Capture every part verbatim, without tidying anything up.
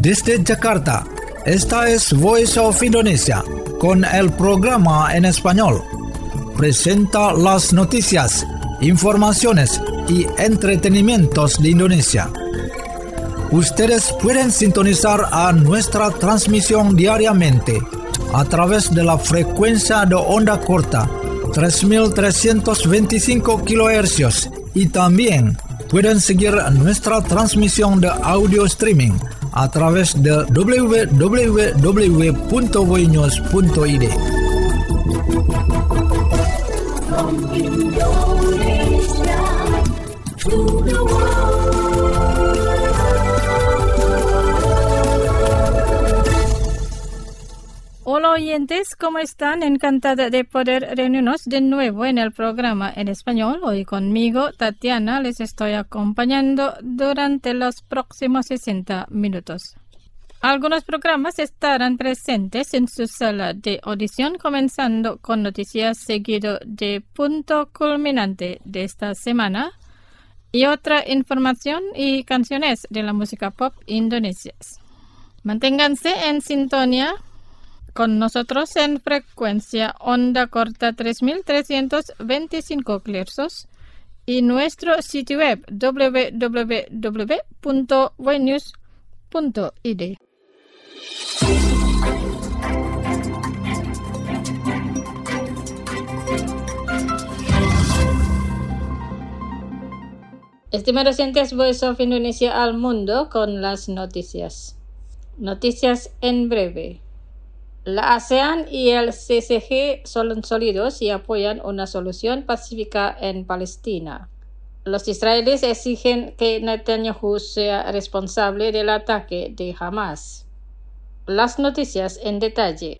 Desde Jakarta, esta es Voice of Indonesia, con el programa en español. Presenta las noticias, informaciones y entretenimientos de Indonesia. Ustedes pueden sintonizar a nuestra transmisión diariamente a través de la frecuencia de onda corta tres mil trescientos veinticinco kilohercios y también pueden seguir nuestra transmisión de audio streaming a través de w w w punto voinews punto i d. From Indonesia to the world. Hola oyentes, ¿cómo están? Encantada de poder reunirnos de nuevo en el programa en español. Hoy conmigo, Tatiana, les estoy acompañando durante los próximos sesenta minutos. Algunos programas estarán presentes en su sala de audición, comenzando con noticias seguido de punto culminante de esta semana y otra información y canciones de la música pop indonesia. Manténganse en sintonía con nosotros en frecuencia onda corta tres mil trescientos veinticinco kilohercios y nuestro sitio web w w w punto voinews punto i d. Estimados oyentes, Voice of Indonesia al mundo con las noticias. Noticias en breve. La ASEAN y el C C G son sólidos y apoyan una solución pacífica en Palestina. Los israelíes exigen que Netanyahu sea responsable del ataque de Hamas. Las noticias en detalle.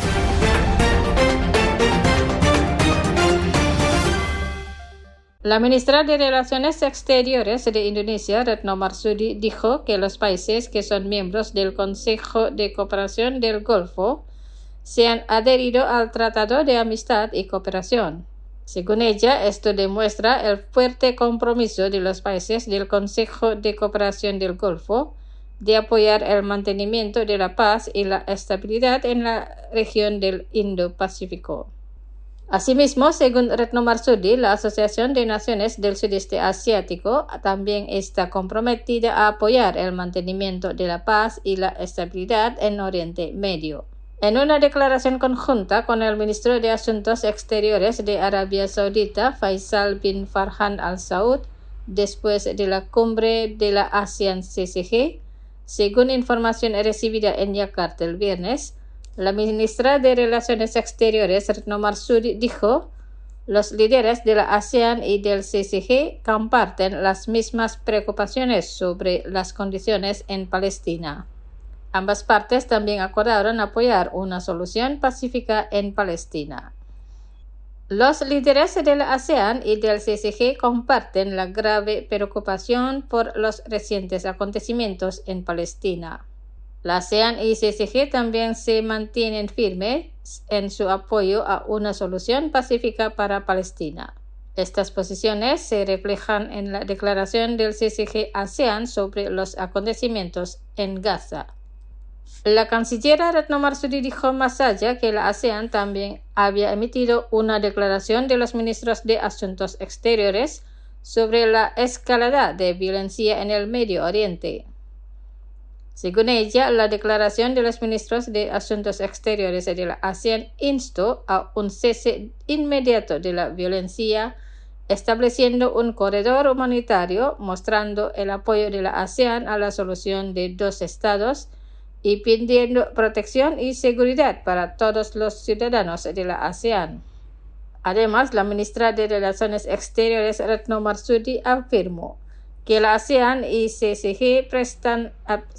La ministra de Relaciones Exteriores de Indonesia, Retno Marsudi, dijo que los países que son miembros del Consejo de Cooperación del Golfo se han adherido al Tratado de Amistad y Cooperación. Según ella, esto demuestra el fuerte compromiso de los países del Consejo de Cooperación del Golfo de apoyar el mantenimiento de la paz y la estabilidad en la región del Indo-Pacífico. Asimismo, según Retno Marsudi, la Asociación de Naciones del Sudeste Asiático también está comprometida a apoyar el mantenimiento de la paz y la estabilidad en Oriente Medio. En una declaración conjunta con el ministro de Asuntos Exteriores de Arabia Saudita, Faisal bin Farhan Al Saud, después de la cumbre de la ASEAN-C C G, según información recibida en Yakarta el viernes, la ministra de Relaciones Exteriores, Retno Marsudi, dijo: los líderes de la ASEAN y del C C G comparten las mismas preocupaciones sobre las condiciones en Palestina. Ambas partes también acordaron apoyar una solución pacífica en Palestina. Los líderes de la ASEAN y del C C G comparten la grave preocupación por los recientes acontecimientos en Palestina. La ASEAN y C C G también se mantienen firmes en su apoyo a una solución pacífica para Palestina. Estas posiciones se reflejan en la declaración del C C G-ASEAN sobre los acontecimientos en Gaza. La canciller Retno Marsudi dijo más allá que la ASEAN también había emitido una declaración de los ministros de Asuntos Exteriores sobre la escalada de violencia en el Medio Oriente. Según ella, la declaración de los ministros de Asuntos Exteriores de la ASEAN instó a un cese inmediato de la violencia, estableciendo un corredor humanitario, mostrando el apoyo de la ASEAN a la solución de dos estados y pidiendo protección y seguridad para todos los ciudadanos de la ASEAN. Además, la ministra de Relaciones Exteriores, Retno Marsudi, afirmó que la ASEAN y C C G prestan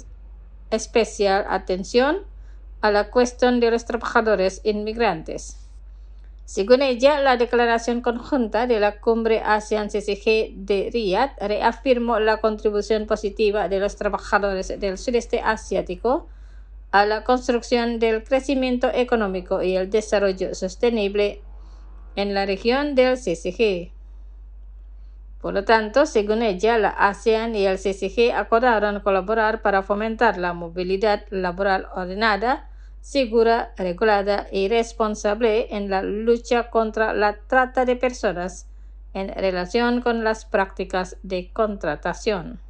especial atención a la cuestión de los trabajadores inmigrantes. Según ella, la declaración conjunta de la cumbre ASEAN-C C G de Riyadh reafirmó la contribución positiva de los trabajadores del sudeste asiático a la construcción del crecimiento económico y el desarrollo sostenible en la región del C C G. Por lo tanto, según ella, la ASEAN y el C C G acordaron colaborar para fomentar la movilidad laboral ordenada, segura, regulada y responsable en la lucha contra la trata de personas en relación con las prácticas de contratación.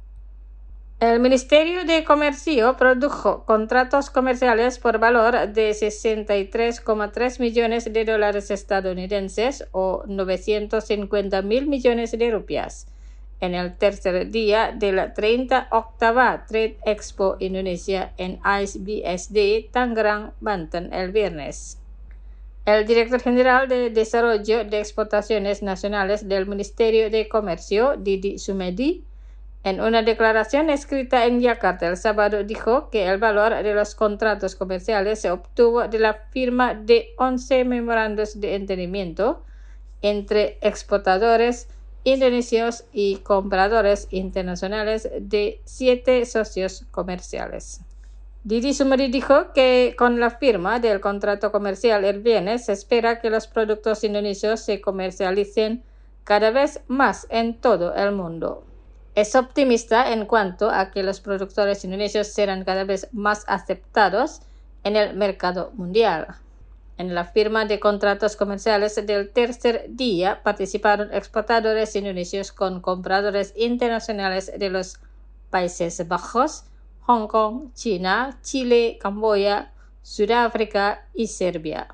El Ministerio de Comercio produjo contratos comerciales por valor de sesenta y tres coma tres millones de dólares estadounidenses o novecientos cincuenta mil millones de rupias en el tercer día de la treinta octava Trade Expo Indonesia en I S B S D, Tangerang, Banten, el viernes. El director general de Desarrollo de Exportaciones Nacionales del Ministerio de Comercio, Didi Sumedi, en una declaración escrita en Yakarta el sábado, dijo que el valor de los contratos comerciales se obtuvo de la firma de once memorandos de entendimiento entre exportadores indonesios y compradores internacionales de siete socios comerciales. Didi Sumedi dijo que con la firma del contrato comercial el viernes se espera que los productos indonesios se comercialicen cada vez más en todo el mundo. Es optimista en cuanto a que los productores indonesios serán cada vez más aceptados en el mercado mundial. En la firma de contratos comerciales del tercer día participaron exportadores indonesios con compradores internacionales de los Países Bajos, Hong Kong, China, Chile, Camboya, Sudáfrica y Serbia.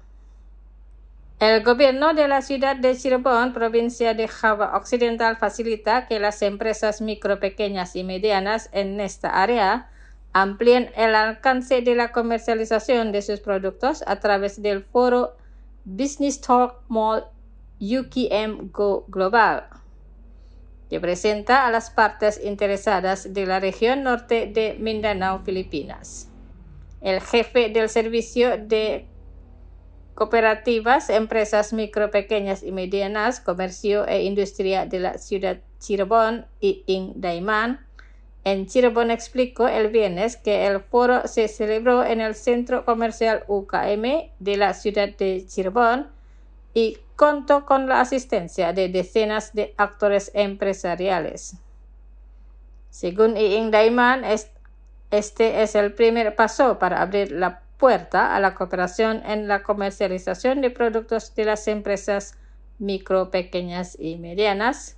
El gobierno de la ciudad de Cirebon, provincia de Java Occidental, facilita que las empresas micro, pequeñas y medianas en esta área amplíen el alcance de la comercialización de sus productos a través del foro Business Talk Mall U K M Go Global, que presenta a las partes interesadas de la región norte de Mindanao, Filipinas. El jefe del servicio de Cooperativas, Empresas Micro, Pequeñas y Medianas, Comercio e Industria de la ciudad Cirebon, Iing Daiman, en Cirebon explicó el viernes que el foro se celebró en el Centro Comercial U K M de la ciudad de Cirebon y contó con la asistencia de decenas de actores empresariales. Según Iing Daiman, este es el primer paso para abrir la puerta a la cooperación en la comercialización de productos de las empresas micro, pequeñas y medianas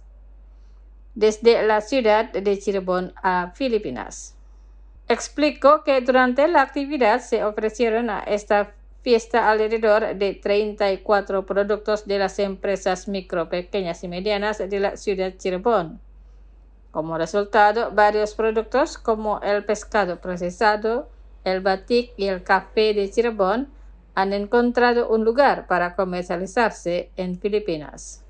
desde la ciudad de Cirebon a Filipinas. Explicó que durante la actividad se ofrecieron a esta fiesta alrededor de treinta y cuatro productos de las empresas micro, pequeñas y medianas de la ciudad de Cirebon. Como resultado, varios productos como el pescado procesado, el batik y el café de Cirebon han encontrado un lugar para comercializarse en Filipinas.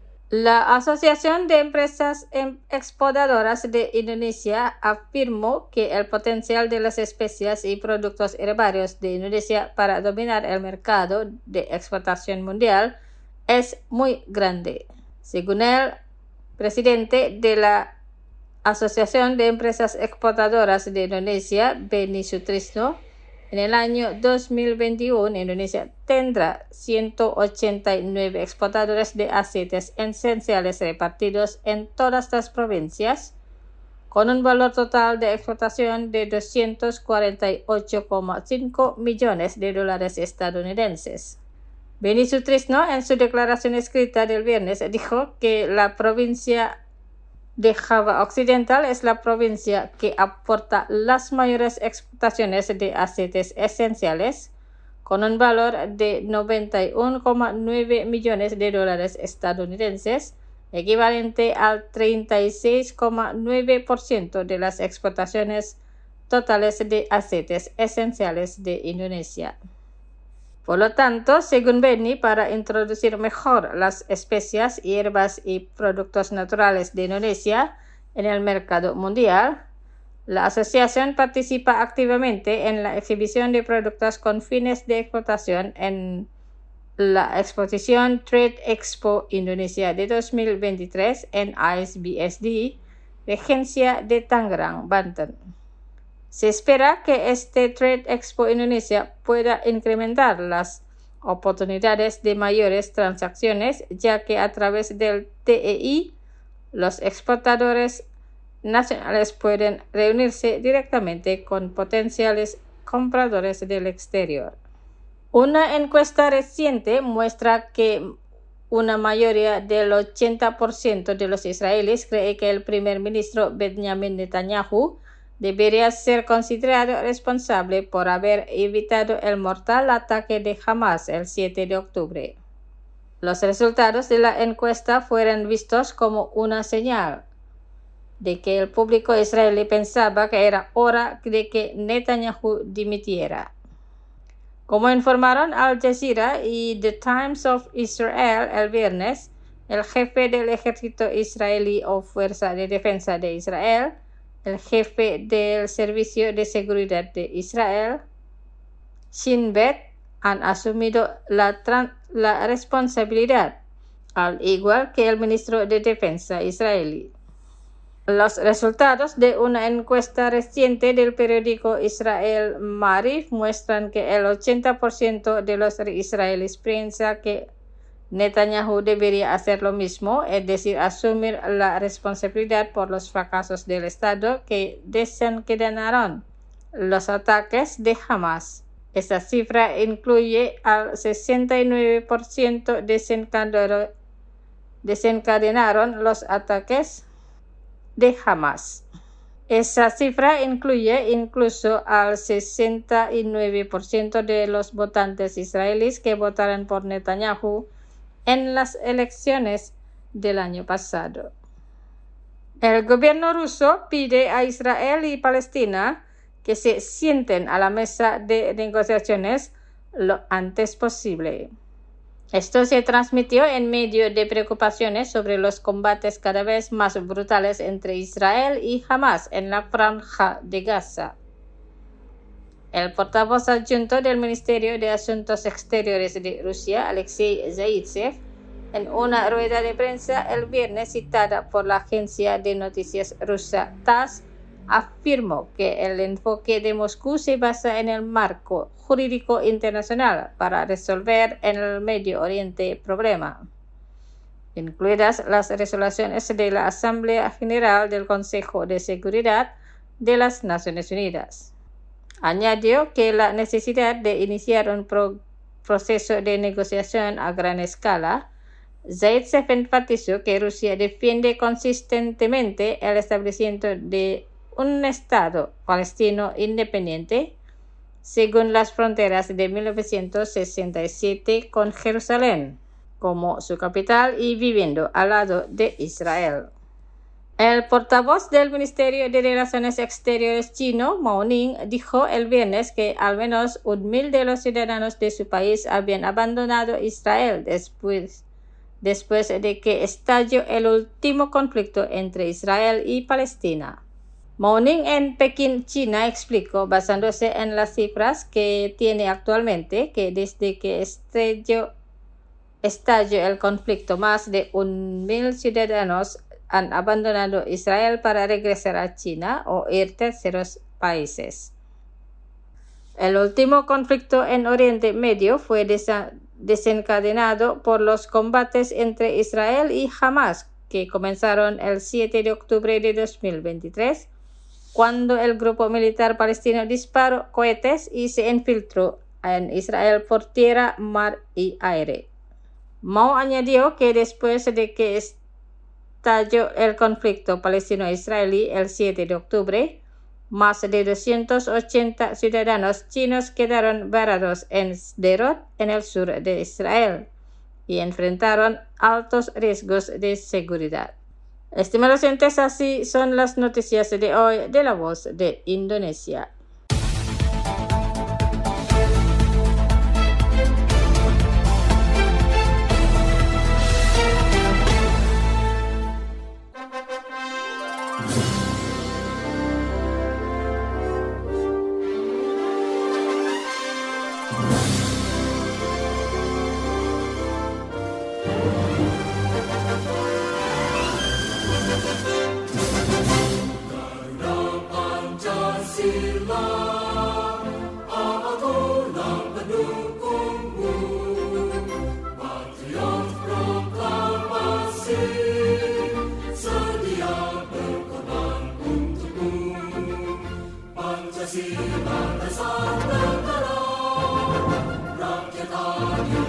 La Asociación de Empresas Exportadoras de Indonesia afirmó que el potencial de las especias y productos herbarios de Indonesia para dominar el mercado de exportación mundial es muy grande. Según el presidente de la Asociación de Empresas Exportadoras de Indonesia, Beni Sutrisno, en el año dos mil veintiuno Indonesia tendrá ciento ochenta y nueve exportadores de aceites esenciales repartidos en todas las provincias, con un valor total de exportación de doscientos cuarenta y ocho coma cinco millones de dólares estadounidenses. Beni Sutrisno, en su declaración escrita del viernes, dijo que la provincia de Java Occidental es la provincia que aporta las mayores exportaciones de aceites esenciales, con un valor de noventa y uno coma nueve millones de dólares estadounidenses, equivalente al treinta y seis coma nueve por ciento de las exportaciones totales de aceites esenciales de Indonesia. Por lo tanto, según Beni, para introducir mejor las especias, hierbas y productos naturales de Indonesia en el mercado mundial, la asociación participa activamente en la exhibición de productos con fines de exportación en la exposición Trade Expo Indonesia de dos mil veintitrés en I S B S D, Regencia de Tangerang, Banten. Se espera que este Trade Expo Indonesia pueda incrementar las oportunidades de mayores transacciones, ya que a través del T E I los exportadores nacionales pueden reunirse directamente con potenciales compradores del exterior. Una encuesta reciente muestra que una mayoría del ochenta por ciento de los israelíes cree que el primer ministro Benjamin Netanyahu debería ser considerado responsable por haber evitado el mortal ataque de Hamas el siete de octubre. Los resultados de la encuesta fueron vistos como una señal de que el público israelí pensaba que era hora de que Netanyahu dimitiera. Como informaron Al Jazeera y The Times of Israel el viernes, el jefe del ejército israelí o Fuerza de Defensa de Israel, el jefe del Servicio de Seguridad de Israel, Shin Bet, han asumido la, la responsabilidad, al igual que el ministro de Defensa israelí. Los resultados de una encuesta reciente del periódico Israel Ma'arif muestran que el ochenta por ciento de los israelíes piensa que Netanyahu debería hacer lo mismo, es decir, asumir la responsabilidad por los fracasos del Estado que desencadenaron los ataques de Hamas. Esta cifra incluye al sesenta y nueve por ciento desencadenaron los ataques de Hamas. Esa cifra incluye incluso al sesenta y nueve por ciento de los votantes israelíes que votaron por Netanyahu en las elecciones del año pasado. El gobierno ruso pide a Israel y Palestina que se sienten a la mesa de negociaciones lo antes posible. Esto se transmitió en medio de preocupaciones sobre los combates cada vez más brutales entre Israel y Hamas en la franja de Gaza. El portavoz adjunto del Ministerio de Asuntos Exteriores de Rusia, Alexei Zaitsev, en una rueda de prensa el viernes citada por la agencia de noticias rusa TASS, afirmó que el enfoque de Moscú se basa en el marco jurídico internacional para resolver en el Medio Oriente problema, incluidas las resoluciones de la Asamblea General del Consejo de Seguridad de las Naciones Unidas. Añadió que la necesidad de iniciar un pro- proceso de negociación a gran escala. Zaitsev enfatizó que Rusia defiende consistentemente el establecimiento de un Estado palestino independiente según las fronteras de mil novecientos sesenta y siete con Jerusalén como su capital y viviendo al lado de Israel. El portavoz del Ministerio de Relaciones Exteriores chino, Mao Ning, dijo el viernes que al menos un mil de los ciudadanos de su país habían abandonado Israel después, después de que estalló el último conflicto entre Israel y Palestina. Mao Ning en Pekín, China, explicó, basándose en las cifras que tiene actualmente, que desde que estalló, estalló el conflicto, más de un mil ciudadanos han abandonado Israel para regresar a China o ir a terceros países. El último conflicto en Oriente Medio fue desencadenado por los combates entre Israel y Hamas, que comenzaron el siete de octubre de dos mil veintitrés, cuando el grupo militar palestino disparó cohetes y se infiltró en Israel por tierra, mar y aire. Mao añadió que después de que estalló el conflicto palestino-israelí el siete de octubre, más de doscientos ochenta ciudadanos chinos quedaron varados en Sderot, en el sur de Israel, y enfrentaron altos riesgos de seguridad. Estimados oyentes, así son las noticias de hoy de La Voz de Indonesia. Patriot proklamasi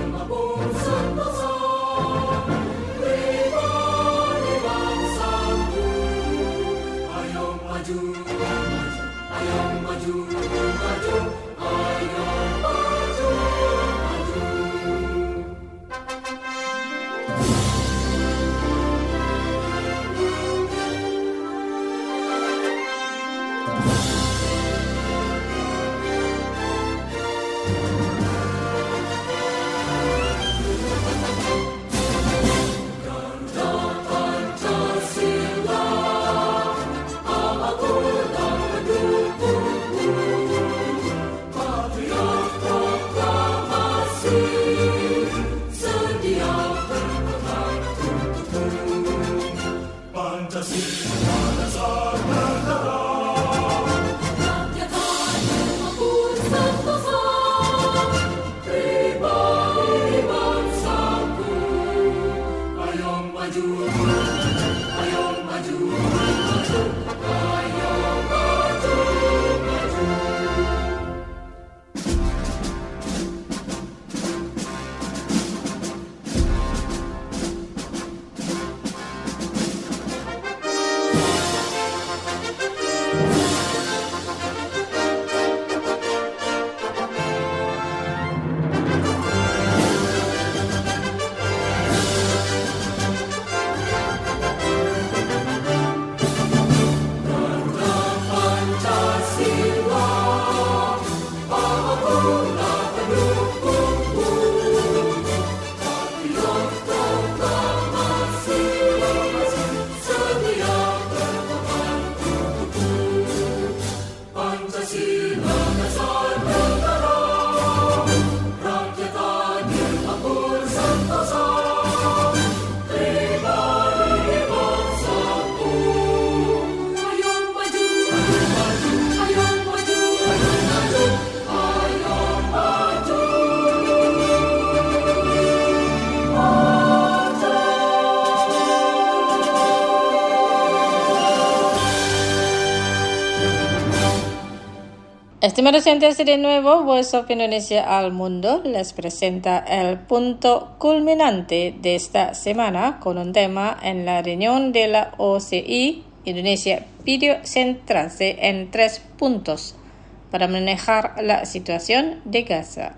Estimados oyentes, de nuevo, Voice of Indonesia al mundo les presenta el punto culminante de esta semana con un tema en la reunión de la O C I. Indonesia pidió centrarse en tres puntos para manejar la situación de Gaza.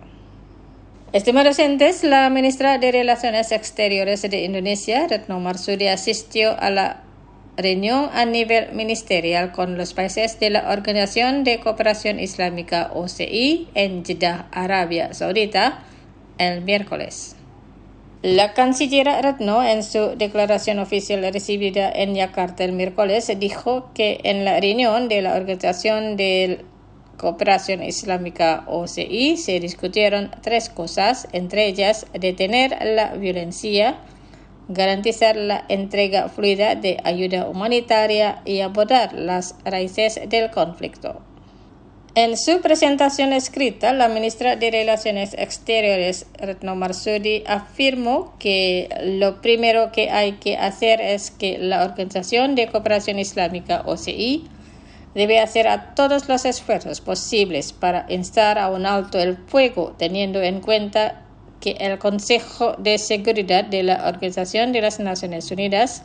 Estimados oyentes, la ministra de Relaciones Exteriores de Indonesia, Retno Marsudi, asistió a la reunión a nivel ministerial con los países de la Organización de Cooperación Islámica O C I en Jeddah, Arabia Saudita, el miércoles. La canciller Retno, en su declaración oficial recibida en Yakarta el miércoles, dijo que en la reunión de la Organización de Cooperación Islámica O C I se discutieron tres cosas, entre ellas detener la violencia, garantizar la entrega fluida de ayuda humanitaria y abordar las raíces del conflicto. En su presentación escrita, la ministra de Relaciones Exteriores, Retno Marsudi, afirmó que lo primero que hay que hacer es que la Organización de Cooperación Islámica O C I debe hacer a todos los esfuerzos posibles para instar a un alto el fuego, teniendo en cuenta que el Consejo de Seguridad de la Organización de las Naciones Unidas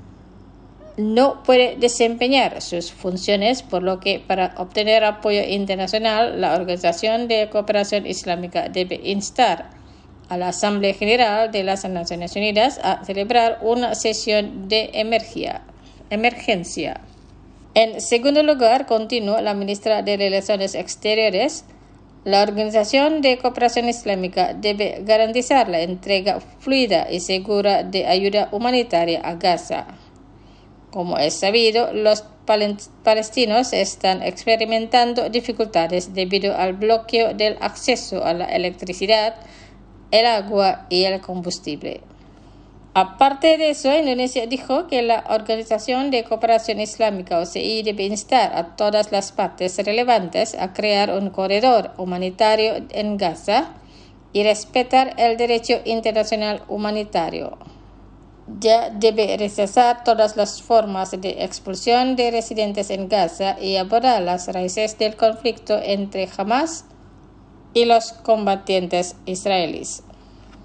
no puede desempeñar sus funciones, por lo que para obtener apoyo internacional, la Organización de Cooperación Islámica debe instar a la Asamblea General de las Naciones Unidas a celebrar una sesión de emergia, emergencia. En segundo lugar, continuó la ministra de Relaciones Exteriores, la Organización de Cooperación Islámica debe garantizar la entrega fluida y segura de ayuda humanitaria a Gaza. Como es sabido, los palestinos están experimentando dificultades debido al bloqueo del acceso a la electricidad, el agua y el combustible. Aparte de eso, Indonesia dijo que la Organización de Cooperación Islámica O C I debe instar a todas las partes relevantes a crear un corredor humanitario en Gaza y respetar el derecho internacional humanitario. Ya debe rechazar todas las formas de expulsión de residentes en Gaza y abordar las raíces del conflicto entre Hamas y los combatientes israelíes.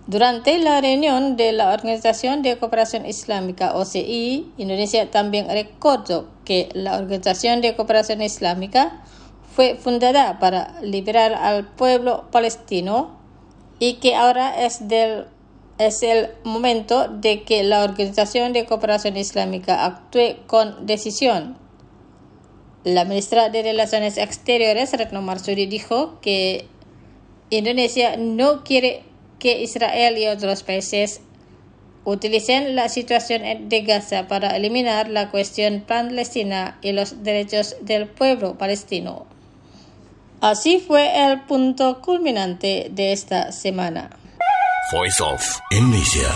Durante la reunión de la Organización de Cooperación Islámica O C I, Indonesia también recordó que la Organización de Cooperación Islámica fue fundada para liberar al pueblo palestino y que ahora es, del, es el momento de que la Organización de Cooperación Islámica actúe con decisión. La ministra de Relaciones Exteriores, Retno Marsudi, dijo que Indonesia no quiere que Israel y otros países utilicen la situación de Gaza para eliminar la cuestión palestina y los derechos del pueblo palestino. Así fue el punto culminante de esta semana. Voice of Indonesia.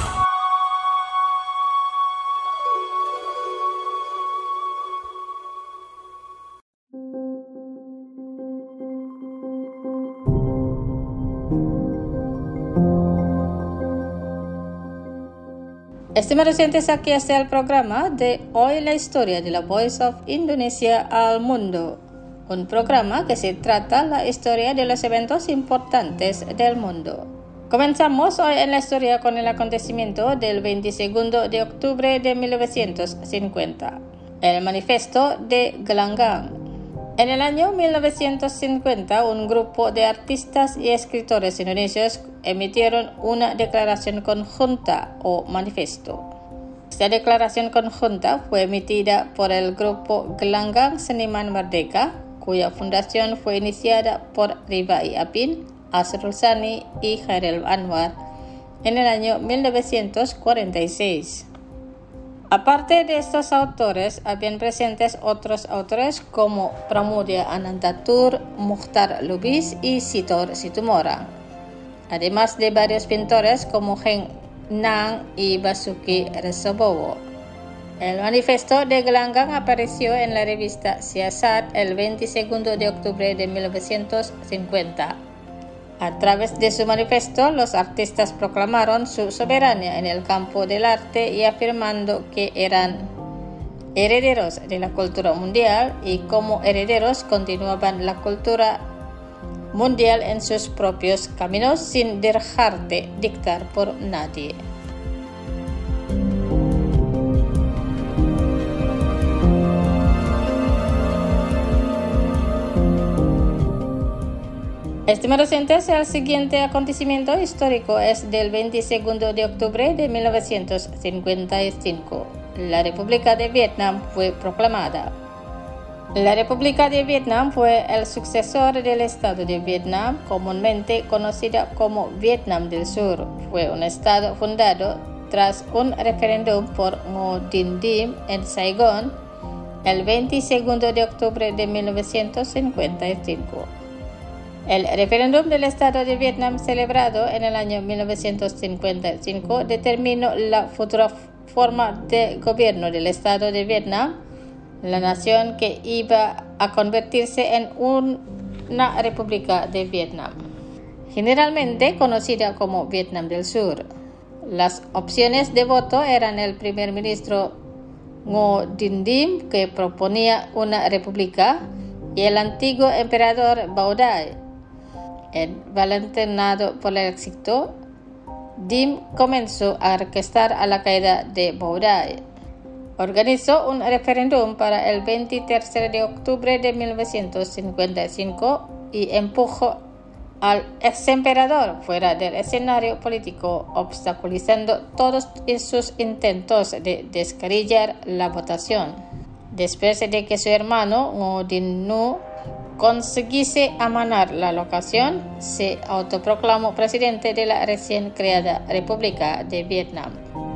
Estimados oyentes, aquí está el programa de Hoy la Historia de la Voice of Indonesia al Mundo, un programa que se trata la historia de los eventos importantes del mundo. Comenzamos hoy en la historia con el acontecimiento del veintiséis de octubre de mil novecientos cincuenta, el Manifiesto de Gelanggang. En el año mil novecientos cincuenta, un grupo de artistas y escritores indonesios emitieron una declaración conjunta o manifiesto. Esta declaración conjunta fue emitida por el grupo Gelanggang Seniman Merdeka, cuya fundación fue iniciada por Rifai Apin, Asrul Sani y Khairil Anwar en el año mil novecientos cuarenta y seis. Aparte de estos autores, habían presentes otros autores como Pramudia Anantatur, Mukhtar Lubis y Sitor Situmorang, además de varios pintores como Heng Nang y Basuki Resobowo. El manifiesto de Gelanggang apareció en la revista Siasat el veintiséis de octubre de mil novecientos cincuenta. A través de su manifiesto, los artistas proclamaron su soberanía en el campo del arte y afirmando que eran herederos de la cultura mundial y como herederos continuaban la cultura mundial en sus propios caminos sin dejarse dictar por nadie. Estimados oyentes, el siguiente acontecimiento histórico es del veintiséis de octubre de mil novecientos cincuenta y cinco. La República de Vietnam fue proclamada. La República de Vietnam fue el sucesor del Estado de Vietnam, comúnmente conocida como Vietnam del Sur. Fue un estado fundado tras un referéndum por Ngo Dinh Diem en Saigón el veintiséis de octubre de mil novecientos cincuenta y cinco. El referéndum del Estado de Vietnam celebrado en el año mil novecientos cincuenta y cinco determinó la futura forma de gobierno del Estado de Vietnam, la nación que iba a convertirse en una República de Vietnam, generalmente conocida como Vietnam del Sur. Las opciones de voto eran el primer ministro Ngo Dinh Diem, que proponía una república, y el antiguo emperador Bao Dai. Envalentonado por el éxito, Diem comenzó a orquestar a la caída de Bao Dai. Organizó un referéndum para el veintitrés de octubre de mil novecientos cincuenta y cinco y empujó al exemperador fuera del escenario político, obstaculizando todos sus intentos de descarrillar la votación. Después de que su hermano Ngo Dinh Nhu consiguiese amanar la locación, se autoproclamó presidente de la recién creada República de Vietnam.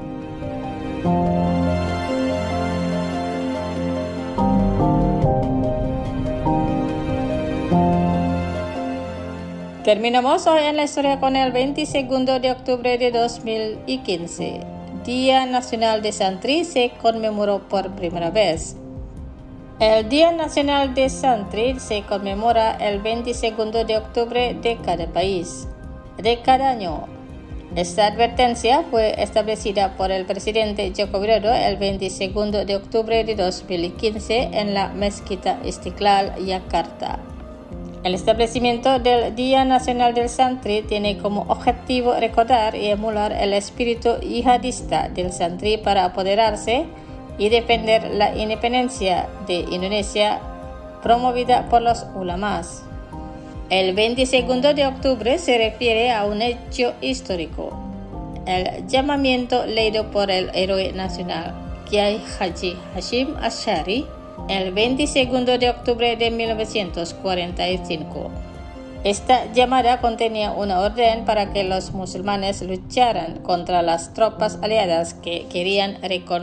Terminamos hoy en la historia con el veintiséis de octubre de dos mil quince. Día Nacional de Santri se conmemoró por primera vez. El Día Nacional de Santri se conmemora el veintiséis de octubre de cada país, de cada año. Esta advertencia fue establecida por el presidente Joko Widodo el veintiséis de octubre de dos mil quince en la Mezquita Istiqlal, Yakarta. El establecimiento del Día Nacional del Santri tiene como objetivo recordar y emular el espíritu yihadista del santri para apoderarse y defender la independencia de Indonesia promovida por los ulamas. El veintiséis de octubre se refiere a un hecho histórico, el llamamiento leído por el héroe nacional Kiai Haji Hashim Asy'ari el veintiséis de octubre de mil novecientos cuarenta y cinco. Esta llamada contenía una orden para que los musulmanes lucharan contra las tropas aliadas que querían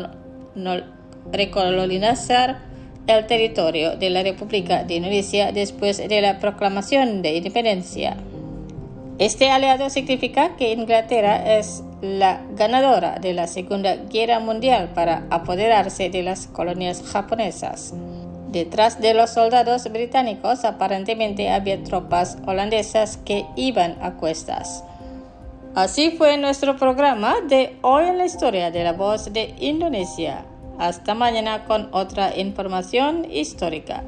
recolonizar el territorio de la República de Indonesia después de la proclamación de independencia. Este aliado significa que Inglaterra es la ganadora de la Segunda Guerra Mundial para apoderarse de las colonias japonesas. Detrás de los soldados británicos aparentemente había tropas holandesas que iban a cuestas. Así fue nuestro programa de Hoy en la Historia de la Voz de Indonesia. Hasta mañana con otra información histórica.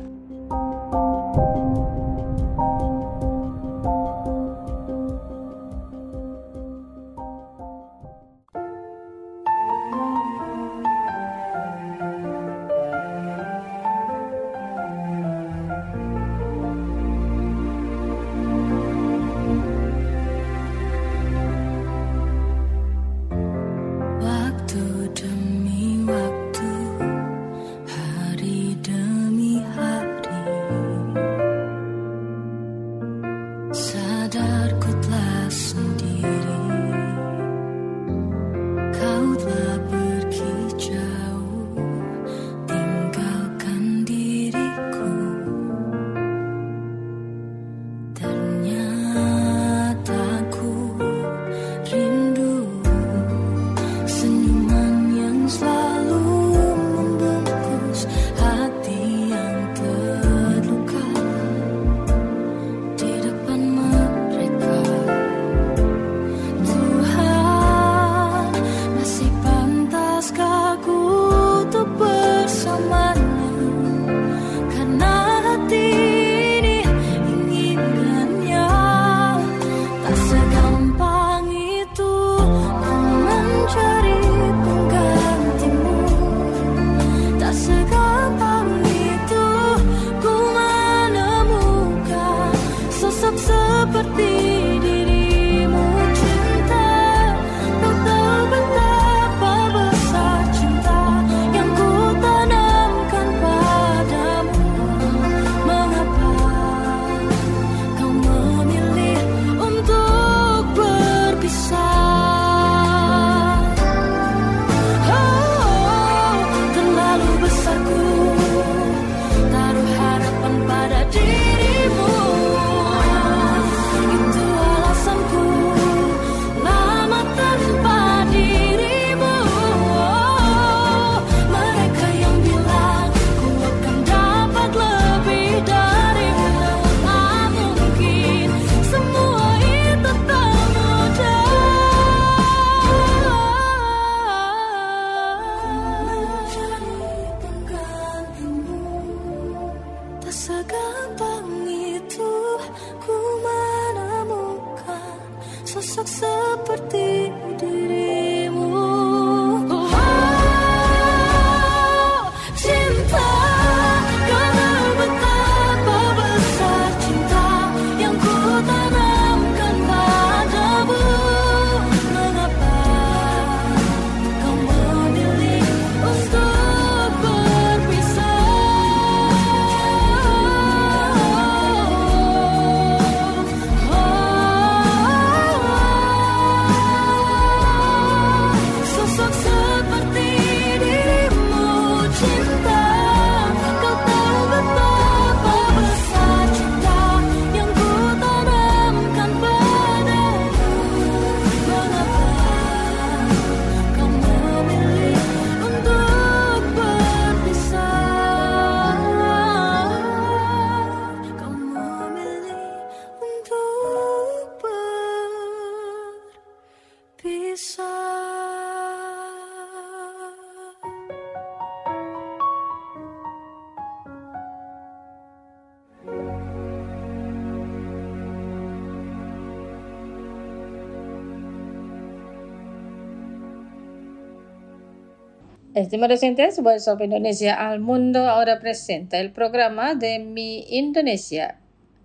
Estimados oyentes, Voice of Indonesia al Mundo ahora presenta el programa de Mi Indonesia.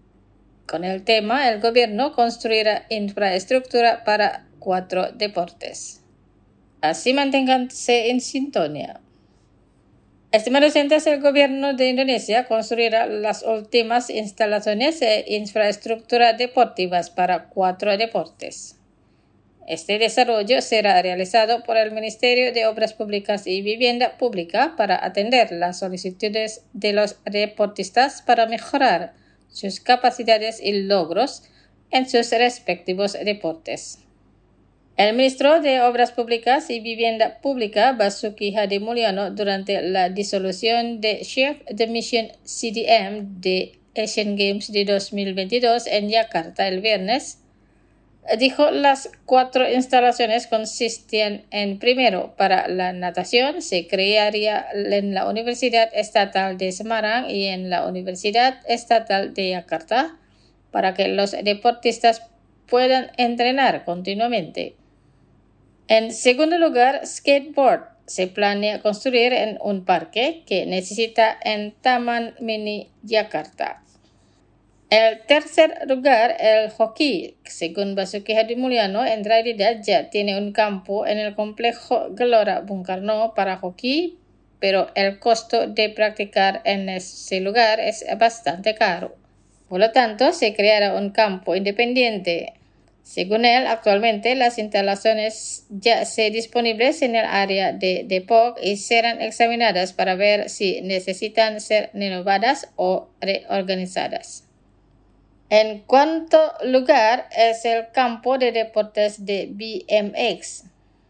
Con el tema, el gobierno construirá infraestructura para cuatro deportes. Así manténganse en sintonía. Estimados oyentes, el gobierno de Indonesia construirá las últimas instalaciones e infraestructura deportivas para cuatro deportes. Este desarrollo será realizado por el Ministerio de Obras Públicas y Vivienda Pública para atender las solicitudes de los deportistas para mejorar sus capacidades y logros en sus respectivos deportes. El ministro de Obras Públicas y Vivienda Pública, Basuki Hadi Mulyono, durante la disolución de Chief de Mission C D M de Asian Games de dos mil veintidós en Yakarta el viernes, dijo las cuatro instalaciones consistían en: primero, para la natación se crearía en la Universidad Estatal de Semarang y en la Universidad Estatal de Yakarta para que los deportistas puedan entrenar continuamente. En segundo lugar, skateboard se planea construir en un parque que necesita en Taman Mini Jakarta. El tercer lugar, el hockey. Según Basuki Hadi Mulyono, en realidad ya tiene un campo en el complejo Gelora Bung Karno para hockey, pero el costo de practicar en ese lugar es bastante caro. Por lo tanto, se creará un campo independiente. Según él, actualmente las instalaciones ya se disponibles en el área de Depok y serán examinadas para ver si necesitan ser renovadas o reorganizadas. En cuanto lugar es el campo de deportes de B M X.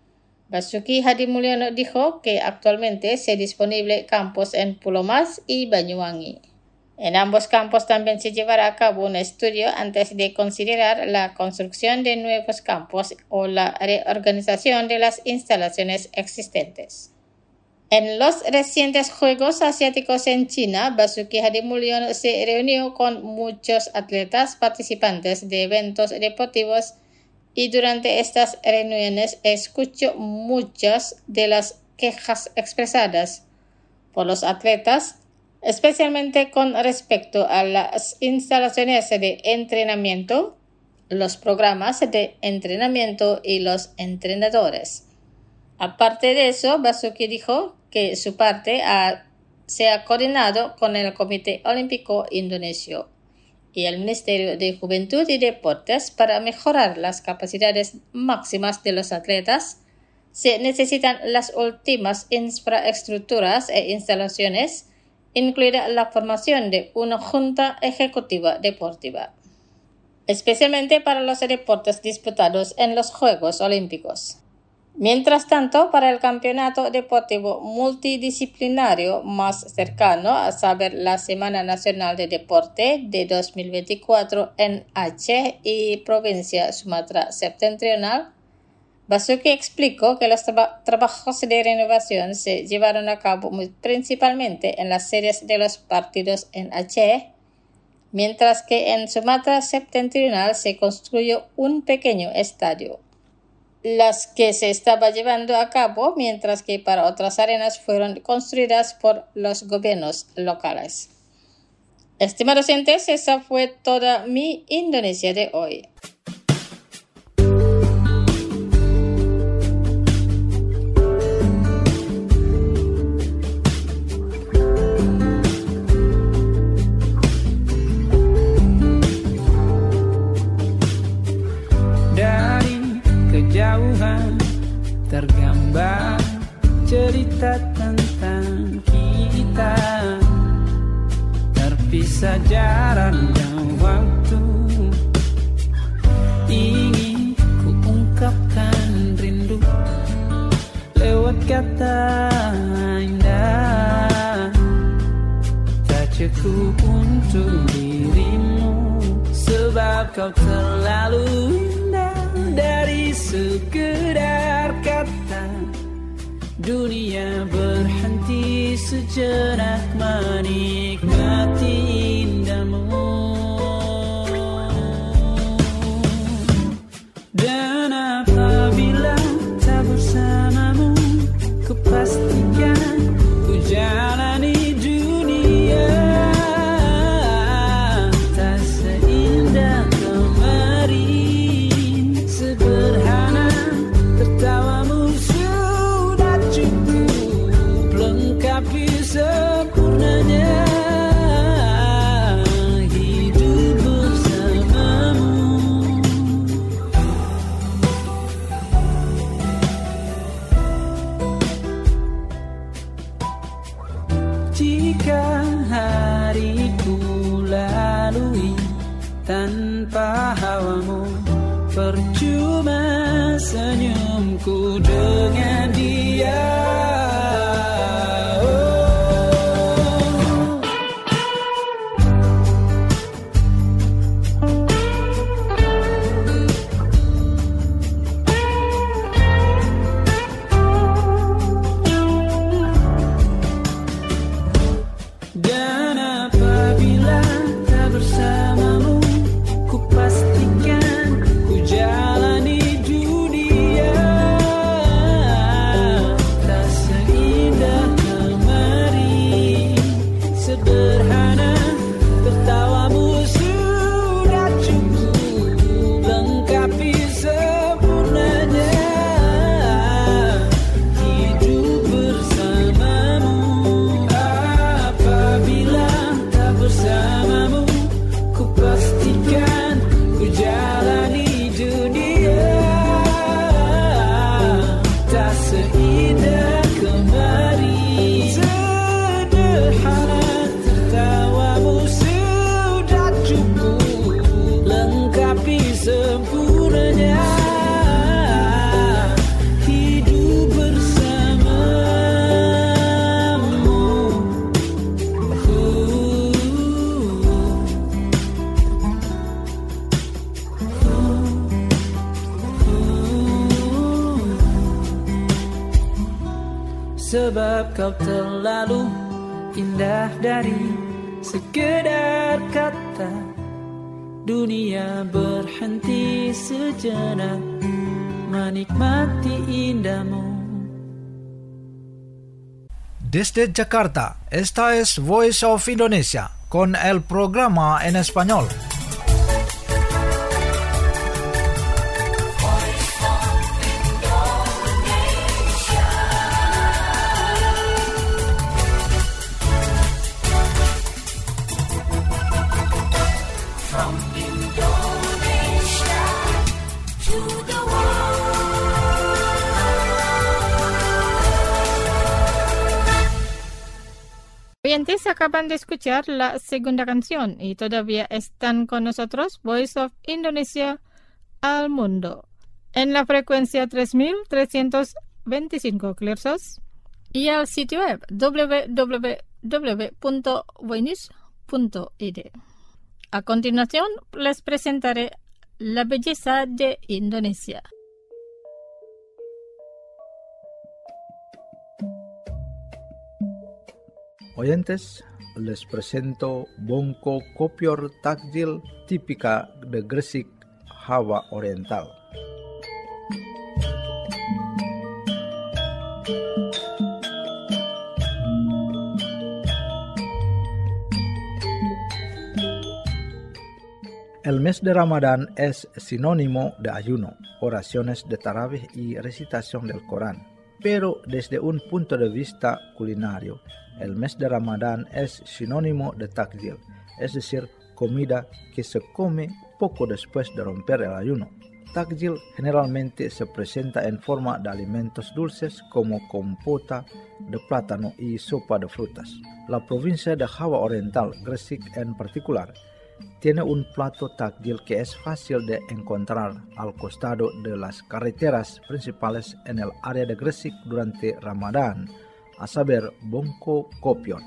Basuki Hadi Mulyono dijo que actualmente se disponible campos en Pulau Mas y Banyuwangi. En ambos campos también se llevará a cabo un estudio antes de considerar la construcción de nuevos campos o la reorganización de las instalaciones existentes. En los recientes Juegos Asiáticos en China, Basuki Hadi Mulyono se reunió con muchos atletas participantes de eventos deportivos y durante estas reuniones escuchó muchas de las quejas expresadas por los atletas, especialmente con respecto a las instalaciones de entrenamiento, los programas de entrenamiento y los entrenadores. Aparte de eso, Basuki dijo que su parte ha, se ha coordinado con el Comité Olímpico Indonesio y el Ministerio de Juventud y Deportes para mejorar las capacidades máximas de los atletas. Se necesitan las últimas infraestructuras e instalaciones, incluida la formación de una junta ejecutiva deportiva, especialmente para los deportes disputados en los Juegos Olímpicos. Mientras tanto, para el campeonato deportivo multidisciplinario más cercano, a saber la Semana Nacional de Deporte de dos mil veinticuatro en Aceh y provincia Sumatra Septentrional, Basuki explicó que los traba- trabajos de renovación se llevaron a cabo muy principalmente en las sedes de los partidos en Aceh, mientras que en Sumatra Septentrional se construyó un pequeño estadio, las que se estaba llevando a cabo, mientras que para otras arenas fueron construidas por los gobiernos locales. Estimados oyentes, esa fue toda Mi Indonesia de hoy. Tergambar cerita tentang kita, terpisah jarak dan waktu. Ingin ku ungkapkan rindu lewat kata indah, tak cukup untuk dirimu sebab kau terlalu indah. Dari sekedar kata dunia berhenti sejenak menikmati indahmu. Dan apabila tak bersamamu, ku pasti sayangku dengan dia. Sebab kau terlalu indah dari sekedar kata. Dunia berhenti sejenak menikmati indahmu. Desde Jakarta, esta es Voice of Indonesia con el programa en español. Oyentes, acaban de escuchar la segunda canción y todavía están con nosotros Voice of Indonesia al mundo en la frecuencia tres mil trescientos veinticinco kilohertz y al sitio web doble u doble u doble u punto voinews punto i d. A continuación les presentaré la belleza de Indonesia. Oyentes, les presento Bongko Kopior Takjil típica de Gresik, Java Oriental. El mes de Ramadán es sinónimo de ayuno, oraciones de tarawih y recitación del Corán. Pero desde un punto de vista culinario, el mes de Ramadán es sinónimo de takjil, es decir, comida que se come poco después de romper el ayuno. Takjil generalmente se presenta en forma de alimentos dulces como compota de plátano y sopa de frutas. La provincia de Java Oriental, Gresik en particular, tiene un plato takjil que es fácil de encontrar al costado de las carreteras principales en el área de Gresik durante Ramadán, a saber, Bongko Kopior.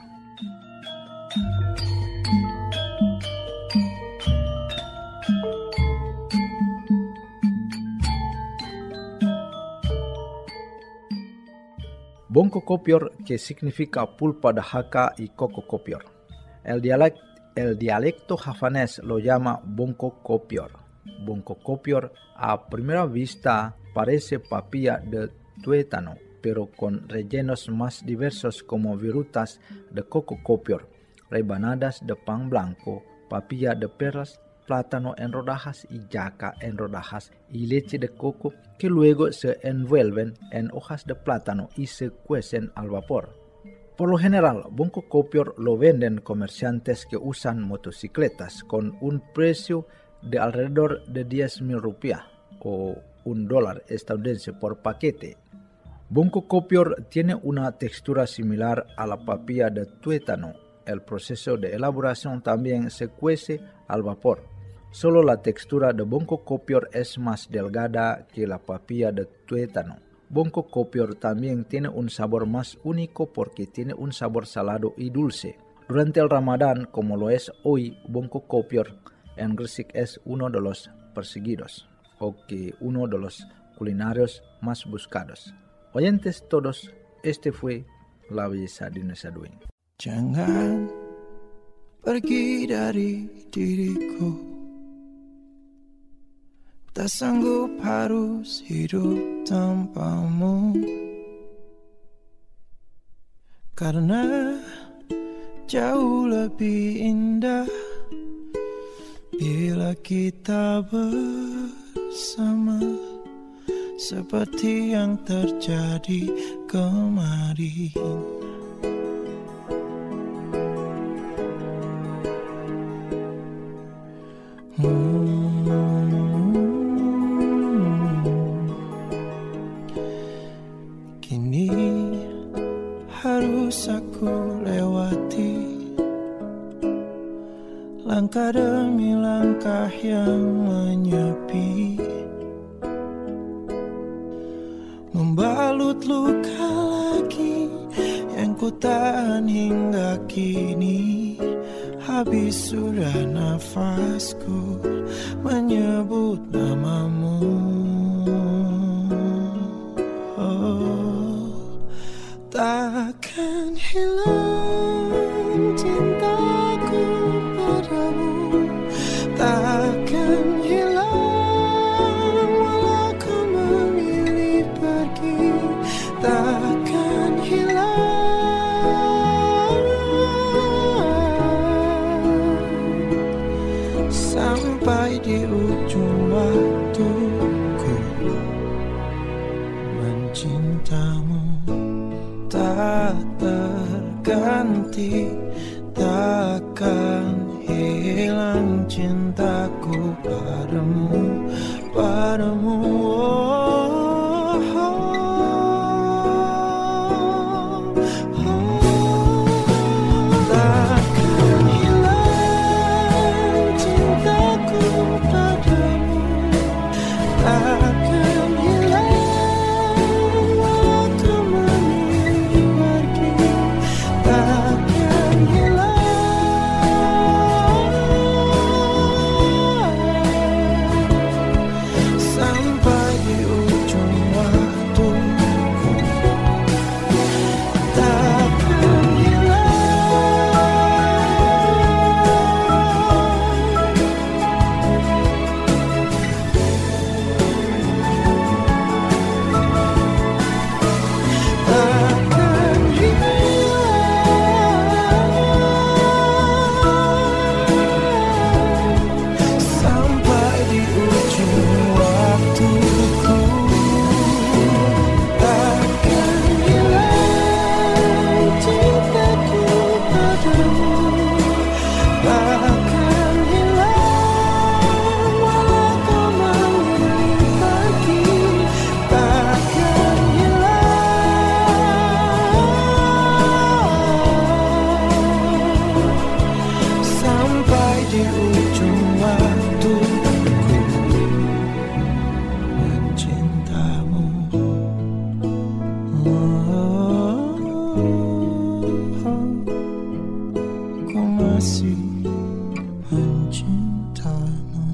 Bongko Kopior, que significa pulpa de jaca y coco kopior. El dialecto El dialecto javanés lo llama Bongko Kopior. Bongko Kopior a primera vista parece papilla de tuétano, pero con rellenos más diversos como virutas de coco kopior, rebanadas de pan blanco, papilla de perlas, plátano en rodajas y yaca en rodajas y leche de coco que luego se envuelven en hojas de plátano y se cuecen al vapor. Por lo general, Bongko Kopior lo venden comerciantes que usan motocicletas con un precio de alrededor de diez mil rupiah o un dólar estadounidense por paquete. Bongko Kopior tiene una textura similar a la papilla de tuétano. El proceso de elaboración también se cuece al vapor. Solo la textura de bonco copior es más delgada que la papilla de tuétano. Bonco copior también tiene un sabor más único porque tiene un sabor salado y dulce. Durante el Ramadán, como lo es hoy, bonco copior en Gresik es uno de los perseguidos, o que uno de los culinarios más buscados. Oyentes todos, este fue La Belleza di Nusa Dua. Jangan pergi dari diriku, tak sanggup harus hidup tanpamu, karena jauh lebih indah bila kita bersama, seperti yang terjadi kemarin. Kini harus aku lewati langkah demi langkah yang menyepi, membalut luka lagi yang ku tahan hingga kini. Habis sudah nafasku menyebut namamu. Oh, takkan hilang cintaku padamu, takkan hilang walau kau memilih pergi, takkan hilang sampai di ujung waktuku. Mencintamu tak terganti, takkan hilang cintaku padamu, padamu. Oh, oh, oh. Takkan hilang cintaku padamu, takkan hilang walau kau memilih pergi, takkan hilang sampai di ujung waktuku, takkan sampai di ujung waktuku, takkan hilang cintaku padamu, takkan hilang walau kau memilih pergi, takkan hilang sampai di ujung waktuku. Mencintamu, oh, ku masih mencintamu.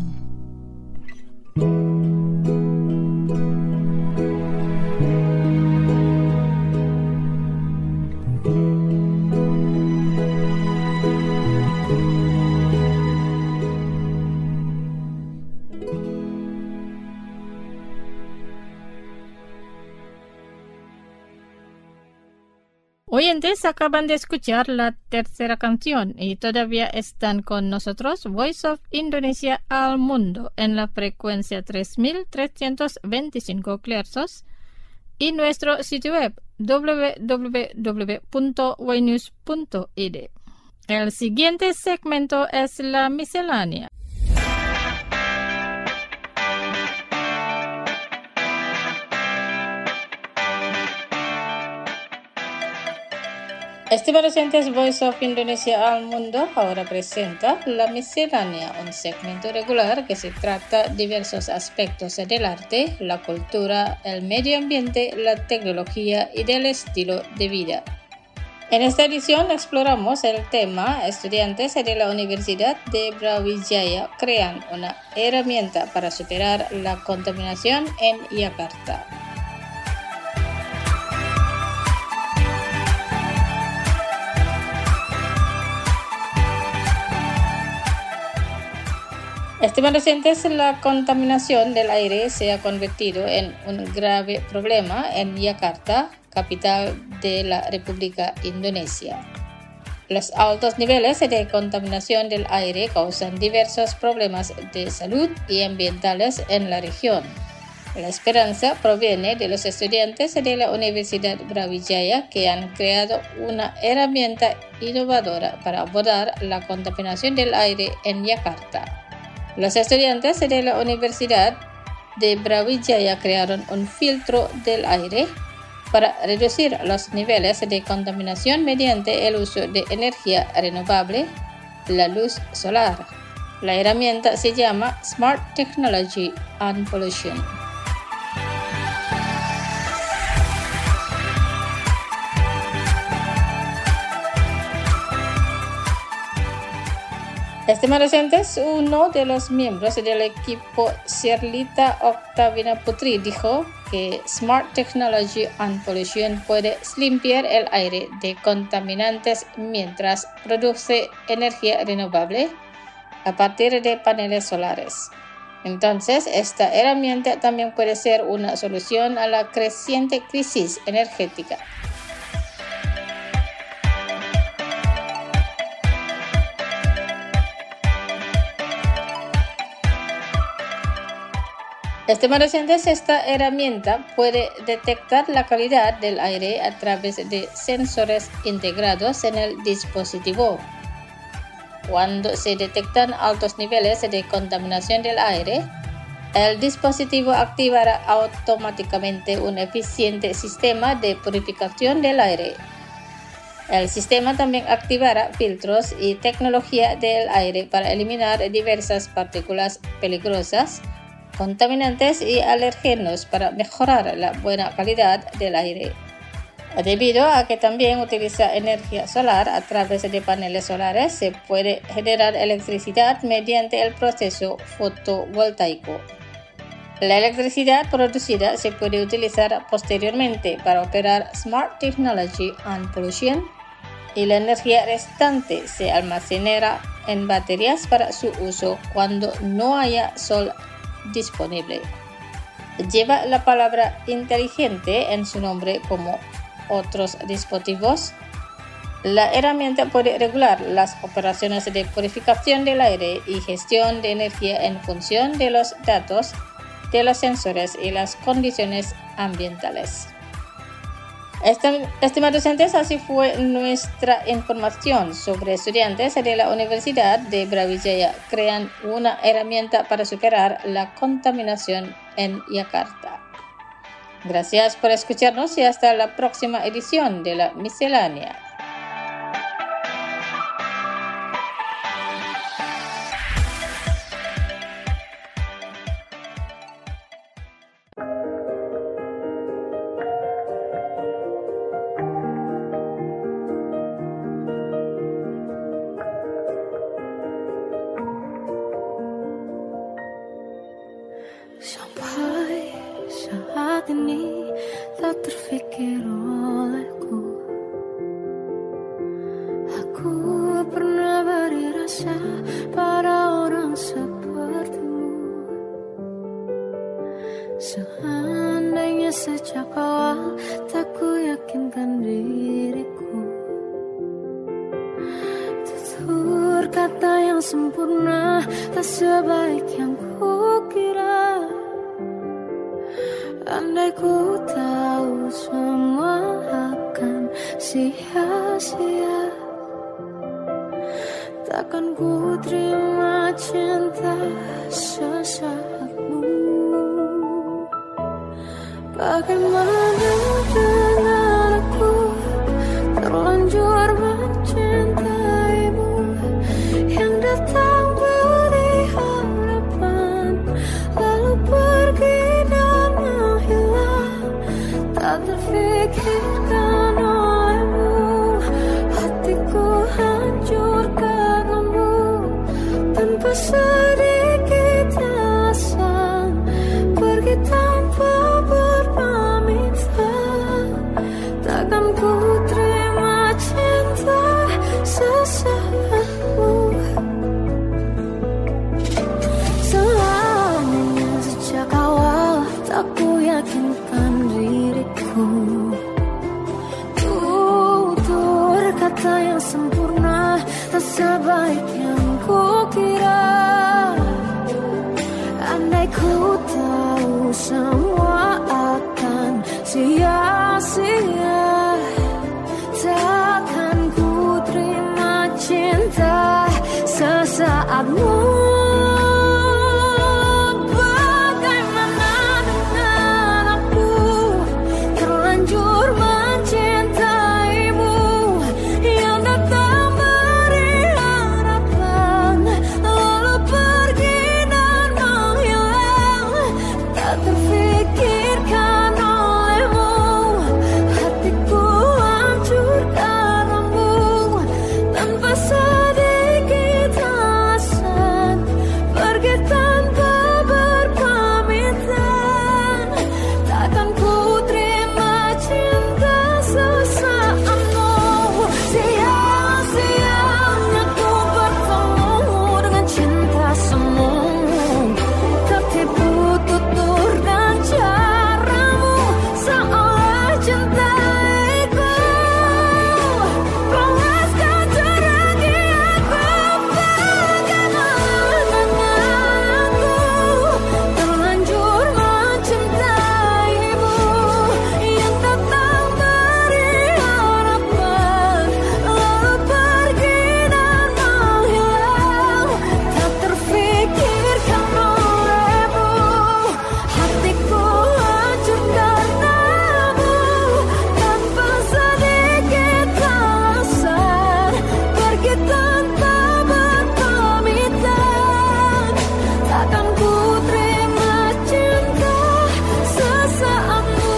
Oyentes, acaban de escuchar la tercera canción y todavía están con nosotros Voice of Indonesia al Mundo en la frecuencia tres mil trescientos veinticinco kilohertz y nuestro sitio web doble u doble u doble u punto wainews punto i d. El siguiente segmento es la miscelánea. Estimados oyentes, Voice of Indonesia al Mundo ahora presenta La Miscelánea, un segmento regular que se trata diversos aspectos del arte, la cultura, el medio ambiente, la tecnología y del estilo de vida. En esta edición exploramos el tema Estudiantes de la Universidad de Brawijaya crean una herramienta para superar la contaminación en Yakarta. Estimados oyentes, la contaminación del aire se ha convertido en un grave problema en Yakarta, capital de la República Indonesia. Los altos niveles de contaminación del aire causan diversos problemas de salud y ambientales en la región. La esperanza proviene de los estudiantes de la Universidad Brawijaya que han creado una herramienta innovadora para abordar la contaminación del aire en Yakarta. Los estudiantes de la Universidad de Brawijaya crearon un filtro del aire para reducir los niveles de contaminación mediante el uso de energía renovable, la luz solar. La herramienta se llama Smart Technology and Pollution. Estimados oyentes, uno de los miembros del equipo, Sherlita Octavina Putri, dijo que Smart Technology and Pollution puede limpiar el aire de contaminantes mientras produce energía renovable a partir de paneles solares. Entonces, esta herramienta también puede ser una solución a la creciente crisis energética. Estimados oyentes, esta herramienta puede detectar la calidad del aire a través de sensores integrados en el dispositivo. Cuando se detectan altos niveles de contaminación del aire, el dispositivo activará automáticamente un eficiente sistema de purificación del aire. El sistema también activará filtros y tecnología del aire para eliminar diversas partículas peligrosas, contaminantes y alérgenos para mejorar la buena calidad del aire. Debido a que también utiliza energía solar a través de paneles solares, se puede generar electricidad mediante el proceso fotovoltaico. La electricidad producida se puede utilizar posteriormente para operar Smart Technology and Pollution y la energía restante se almacenará en baterías para su uso cuando no haya sol disponible. Lleva la palabra inteligente en su nombre como otros dispositivos. La herramienta puede regular las operaciones de purificación del aire y gestión de energía en función de los datos de los sensores y las condiciones ambientales. Estimados oyentes, así fue nuestra información sobre estudiantes de la Universidad de Brawijaya crean una herramienta para superar la contaminación en Yakarta. Gracias por escucharnos y hasta la próxima edición de La Miscelánea. Sampai saat ini tak terfikir olehku, aku pernah beri rasa pada orang sepertimu. Seandainya sejak awal tak ku yakinkan diriku, tutur kata yang sempurna tak sebaik yang ku kira. Andai ku tahu semua akan sia-sia, takkan ku terima cinta sesaatmu. Bagaimana dengan aku terlanjur terfikirkan olehmu, hatiku hancur karenamu, tanpa sedikit alasan, pergi tanpa berpamitan. Takkan ku terima cinta sesaatmu. Selamanya sejak awal tak ku yakinkan diriku, tutur kata yang sempurna tak sebaik yang ku kira. Andai ku tahu semua akan sia-sia, takkan ku terima cinta sesaatmu. Bagaimana dengan aku, terlanjur mencintaimu, yang datang beri harapan, lalu pergi dan menghilang. Tak terfikirkan olehmu, hatiku hancur karenamu, tanpa sedikit alasan, pergi tanpa berpamitan. Takkan ku terima cinta sesaatmu. Sia-sianya ku bertemu dengan cinta semu, tertipu tutur dan caramu, seolah cintaiku. Puaskan teragi aku. Bagaimana aku, terlanjur mencintaimu, yang datang beri harapan, lalu pergi dan menghilang. Tak terfikirkan olehmu, hatiku hancur karenamu, tanpa sedikit alasan, pergi tanpa berpamitan. Takkan ku terima cinta sesaatmu.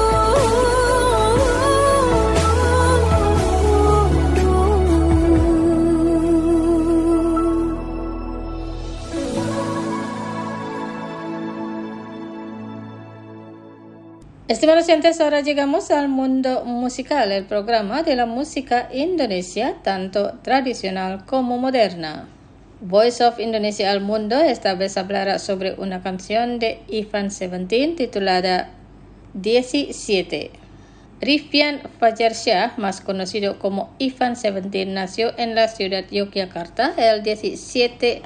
Estimados oyentes, ahora llegamos al mundo musical, el programa de la música indonesia, tanto tradicional como moderna. Voice of Indonesia al Mundo esta vez hablará sobre una canción de Ivan Seventeen titulada diecisiete. Riffian Fajarsyah, más conocido como Ivan Seventeen, nació en la ciudad de Yogyakarta el diecisiete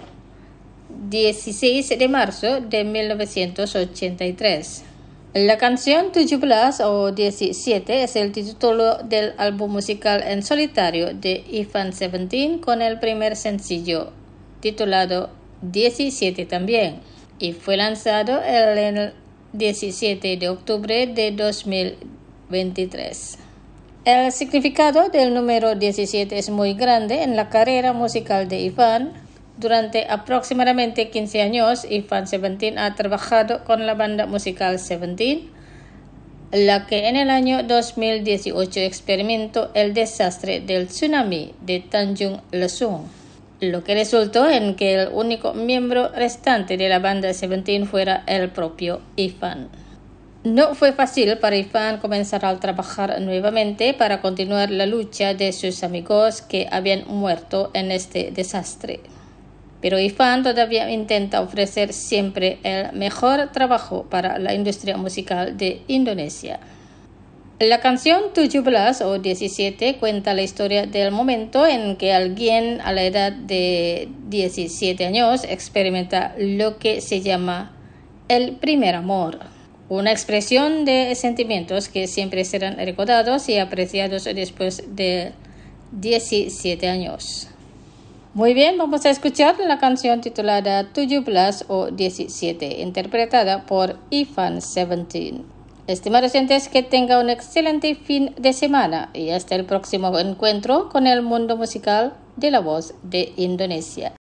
dieciséis de marzo de mil novecientos ochenta y tres. La canción tujuh belas o diecisiete es el título del álbum musical en solitario de Ivan Seventeen, con el primer sencillo titulado diecisiete también, y fue lanzado el diecisiete de octubre de dos mil veintitrés. El significado del número diecisiete es muy grande en la carrera musical de Ivan. Durante aproximadamente quince años, Ivan Seventeen ha trabajado con la banda musical Seventeen, la que en el año dos mil dieciocho experimentó el desastre del tsunami de Tanjung Lesung, lo que resultó en que el único miembro restante de la banda Seventeen fuera el propio Ivan. No fue fácil para Ivan comenzar a trabajar nuevamente para continuar la lucha de sus amigos que habían muerto en este desastre. Pero Ivan todavía intenta ofrecer siempre el mejor trabajo para la industria musical de Indonesia. La canción tujuh belas o diecisiete cuenta la historia del momento en que alguien a la edad de diecisiete años experimenta lo que se llama el primer amor, una expresión de sentimientos que siempre serán recordados y apreciados después de diecisiete años. Muy bien, vamos a escuchar la canción titulada tujuh belas o diecisiete, interpretada por Ivan Seventeen. Estimados oyentes, que tenga un excelente fin de semana y hasta el próximo encuentro con el mundo musical de la voz de Indonesia.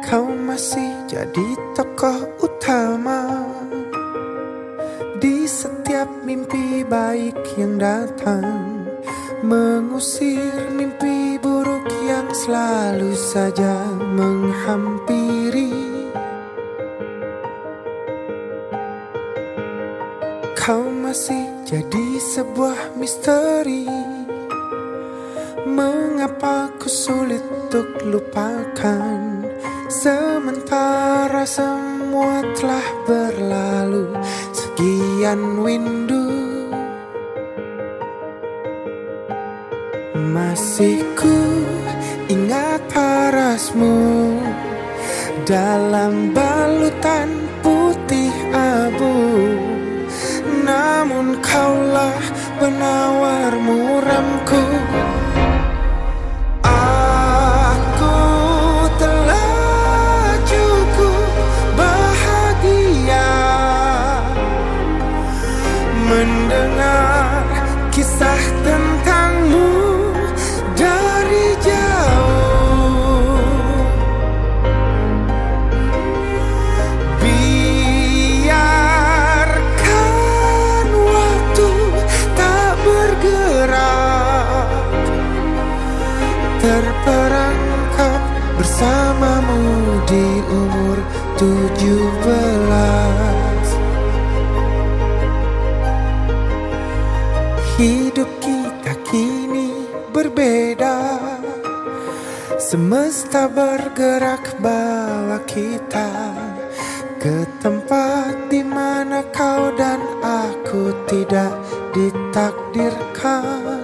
Kau masih jadi tokoh utama di setiap mimpi baik yang datang, mengusir mimpi buruk yang selalu saja menghampiri. Kau masih jadi sebuah misteri. Mengapa ku sulit untuk lupakan, sementara semua telah berlalu sekian windu. Masih ku ingat parasmu dalam balutan putih abu, namun kaulah penawar muramku. Aku telah cukup bahagia mendengar kisah tentangmu dari jauh. Biarkan waktu tak bergerak, terperangkap bersamamu di umur tujuh belas. Hidup kita kini berbeda, semesta bergerak bawa kita ke tempat di mana kau dan aku tidak ditakdirkan.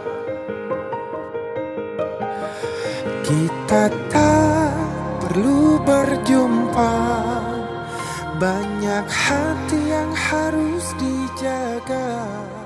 Kita tak perlu berjumpa, banyak hati yang harus dijaga.